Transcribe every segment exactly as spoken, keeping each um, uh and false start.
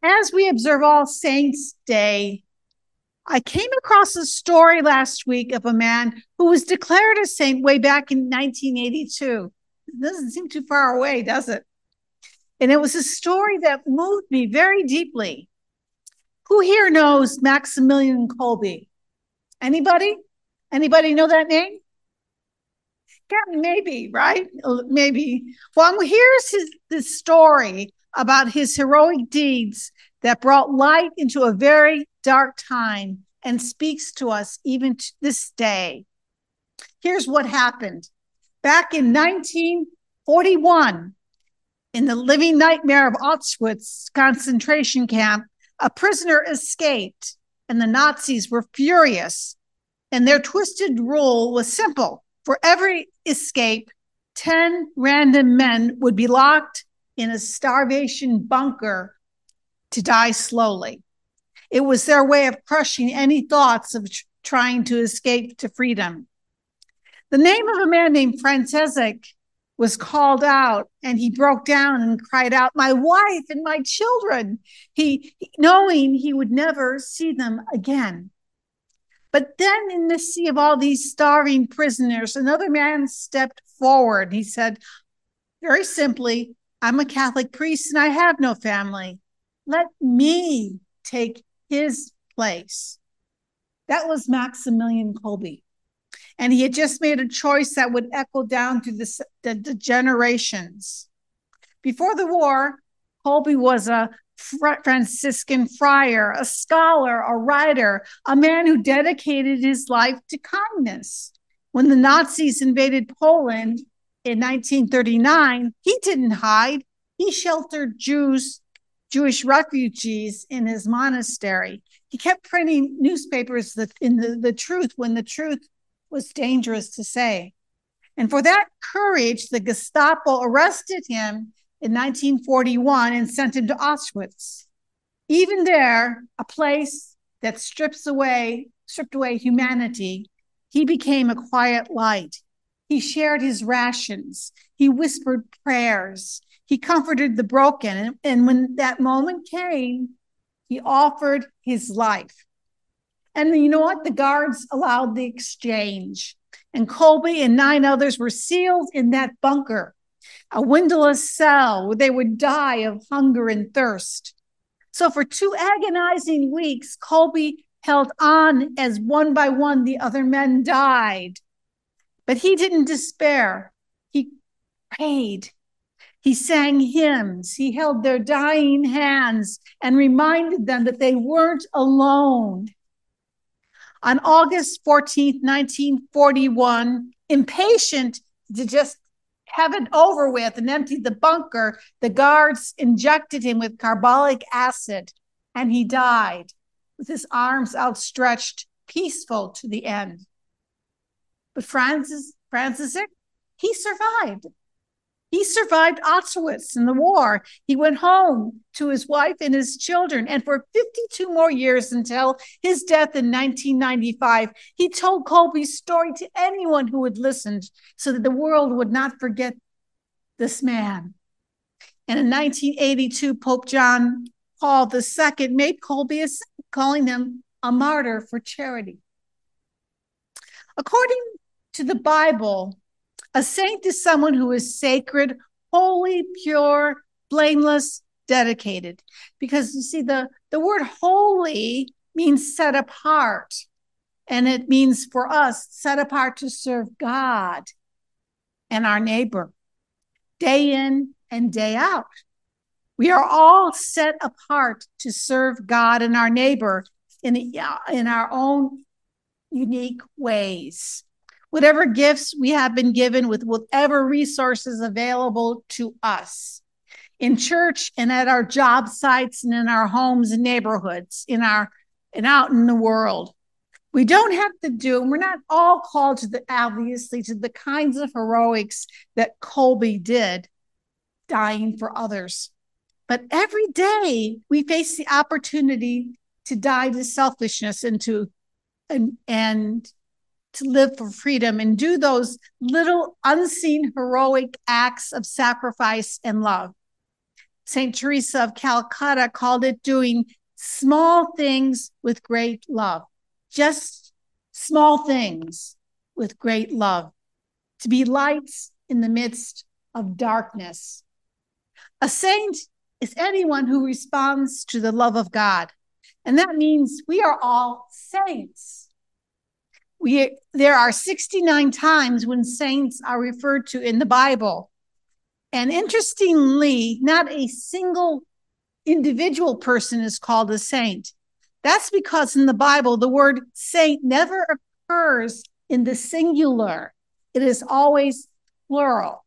As we observe All Saints' Day, I came across a story last week of a man who was declared a saint way back in nineteen eighty-two. It doesn't seem too far away, does it? And it was a story that moved me very deeply. Who here knows Maximilian Kolbe? Anybody? Anybody know that name? Yeah, maybe, right? Maybe. Well, here's his, this story about his heroic deeds that brought light into a very dark time and speaks to us even to this day. Here's what happened. Back in nineteen forty-one, in the living nightmare of Auschwitz concentration camp, a prisoner escaped, and the Nazis were furious. And their twisted rule was simple. For every escape, ten random men would be locked in a starvation bunker to die slowly. It was their way of crushing any thoughts of tr- trying to escape to freedom. The name of a man named Franciszek was called out, and he broke down and cried out, "My wife and my children," he, knowing he would never see them again. But then in the sea of all these starving prisoners, another man stepped forward. He said, very simply, "I'm a Catholic priest and I have no family. Let me take his place." That was Maximilian Kolbe. And he had just made a choice that would echo down through the, the, the generations. Before the war, Kolbe was a Franciscan friar, a scholar, a writer, a man who dedicated his life to kindness. When the Nazis invaded Poland in nineteen thirty-nine, he didn't hide. He sheltered Jews, Jewish refugees in his monastery. He kept printing newspapers that in the, the truth when the truth was dangerous to say. And for that courage, the Gestapo arrested him in nineteen forty-one and sent him to Auschwitz. Even there, a place that strips away, stripped away humanity, he became a quiet light. He shared his rations. He whispered prayers. He comforted the broken. And, and when that moment came, he offered his life. And you know what? The guards allowed the exchange. And Kolbe and nine others were sealed in that bunker, a windowless cell where they would die of hunger and thirst. So for two agonizing weeks, Kolbe held on as one by one the other men died. But he didn't despair. He prayed. He sang hymns. He held their dying hands and reminded them that they weren't alone. On August fourteenth, nineteen forty-one, impatient to just have it over with and empty the bunker, the guards injected him with carbolic acid, and he died with his arms outstretched, peaceful to the end. But Francis, Franciszek, he survived. He survived Auschwitz and the war. He went home to his wife and his children. And for fifty-two more years until his death in nineteen ninety-five, he told Kolbe's story to anyone who would listen so that the world would not forget this man. And in nineteen eighty-two, Pope John Paul the Second made Kolbe a saint, calling him a martyr for charity. According to the Bible, a saint is someone who is sacred, holy, pure, blameless, dedicated. Because you see, the, the word holy means set apart. And it means for us, set apart to serve God and our neighbor, day in and day out. We are all set apart to serve God and our neighbor in, in our own unique ways. Whatever gifts we have been given with whatever resources available to us in church and at our job sites and in our homes and neighborhoods, in our and out in the world. We don't have to do, and we're not all called to the, obviously, to the kinds of heroics that Kolbe did, dying for others. But every day we face the opportunity to die to selfishness and to and and to live for freedom and do those little unseen heroic acts of sacrifice and love. Saint Teresa of Calcutta called it doing small things with great love. Just small things with great love. To be lights in the midst of darkness. A saint is anyone who responds to the love of God. And that means we are all saints. We, there are sixty-nine times when saints are referred to in the Bible. And interestingly, not a single individual person is called a saint. That's because in the Bible, the word saint never occurs in the singular. It is always plural.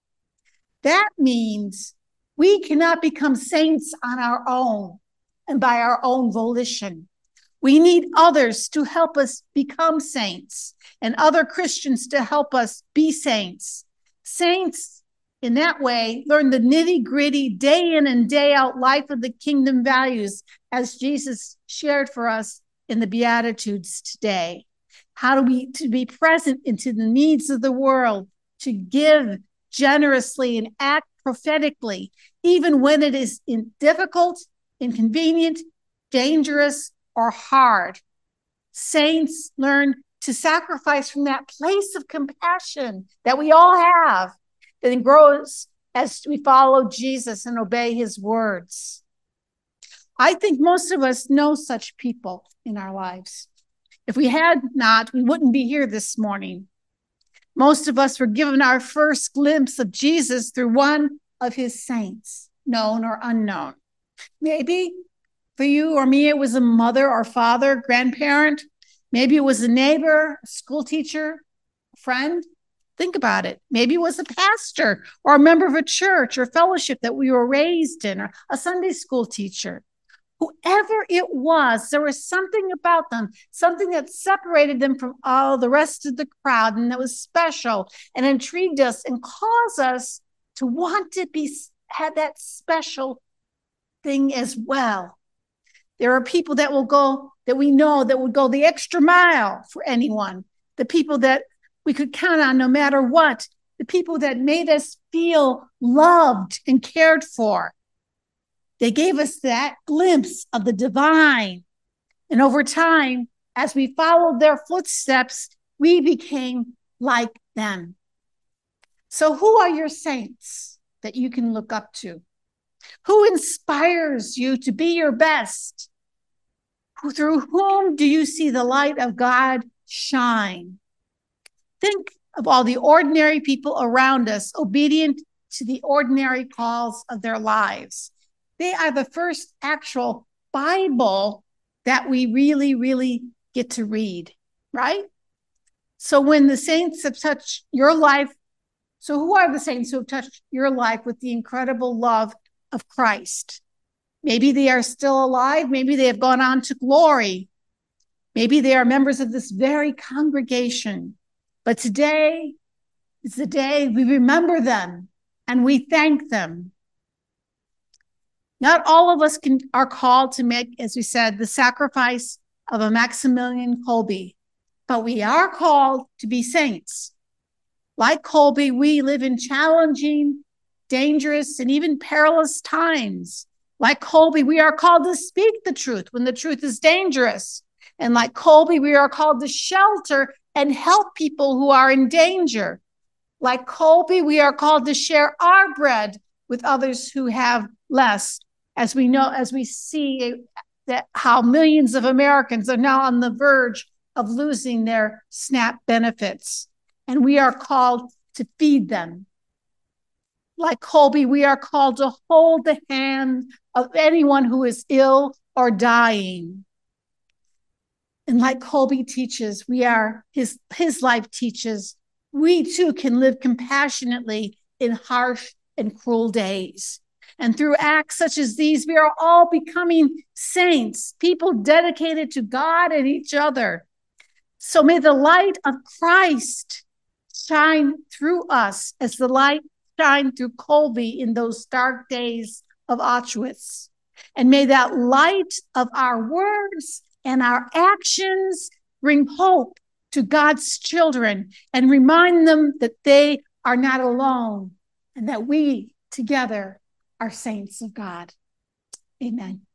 That means we cannot become saints on our own and by our own volition. We need others to help us become saints and other Christians to help us be saints. Saints, in that way, learn the nitty-gritty, day in and day out life of the kingdom values as Jesus shared for us in the Beatitudes today. How do we to be present into the needs of the world, to give generously and act prophetically, even when it is in difficult, inconvenient, dangerous, or hard. Saints learn to sacrifice from that place of compassion that we all have, that grows as we follow Jesus and obey his words. I think most of us know such people in our lives. If we had not, we wouldn't be here this morning. Most of us were given our first glimpse of Jesus through one of his saints, known or unknown. Maybe for you or me, it was a mother or father, grandparent. Maybe it was a neighbor, a school teacher, a friend. Think about it. Maybe it was a pastor or a member of a church or fellowship that we were raised in, or a Sunday school teacher. Whoever it was, there was something about them, something that separated them from all the rest of the crowd, and that was special and intrigued us and caused us to want to be have that special thing as well. There are people that will go, that we know that would go the extra mile for anyone. The people that we could count on no matter what. The people that made us feel loved and cared for. They gave us that glimpse of the divine. And over time, as we followed their footsteps, we became like them. So who are your saints that you can look up to? Who inspires you to be your best? Through whom do you see the light of God shine? Think of all the ordinary people around us, obedient to the ordinary calls of their lives. They are the first actual Bible that we really, really get to read, right? So when the saints have touched your life, so who are the saints who have touched your life with the incredible love of Christ? Maybe they are still alive. Maybe they have gone on to glory. Maybe they are members of this very congregation. But today is the day we remember them and we thank them. Not all of us can, are called to make, as we said, the sacrifice of a Maximilian Kolbe, but we are called to be saints. Like Kolbe, we live in challenging, dangerous, and even perilous times. Like Kolbe, we are called to speak the truth when the truth is dangerous. And like Kolbe, we are called to shelter and help people who are in danger. Like Kolbe, we are called to share our bread with others who have less. As we know, as we see that how millions of Americans are now on the verge of losing their SNAP benefits. And we are called to feed them. Like Kolbe, we are called to hold the hand of anyone who is ill or dying. And like Kolbe teaches, we are, his, his life teaches, we too can live compassionately in harsh and cruel days. And through acts such as these, we are all becoming saints, people dedicated to God and each other. So may the light of Christ shine through us as the light shined through Kolbe in those dark days of Auschwitz. And may that light of our words and our actions bring hope to God's children and remind them that they are not alone and that we together are saints of God. Amen.